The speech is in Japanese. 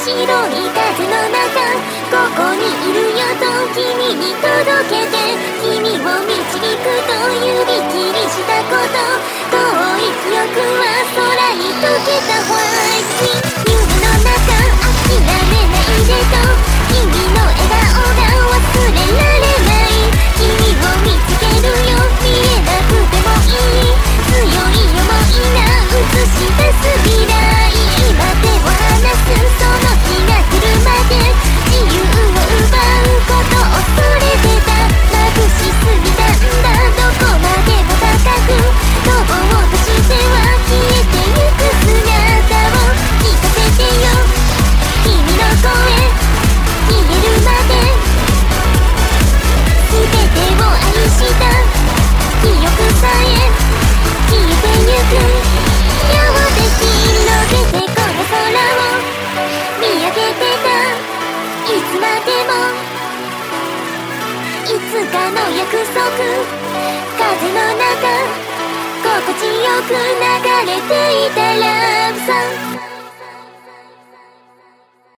白い風の中ここにいるよと君に届けて君を導くと指切りしたこと遠い記憶は空に溶けたホワイト夢の中諦めないでと君の笑顔が忘れられない君を見つけるよ見えなくてもいい強い想いが映し出す未来今手を離すその日が来るまで自由を奪うこと恐れてた眩しすぎたんだどこまでも高く飛ぼうとしては消えてゆく姿を聞かせてよ君の声消えるまで全てを愛した記憶さえ消えてゆく両手広げてこの空を見上げてたいつまでもいつかの約束風の中心地よく流れていたラブソング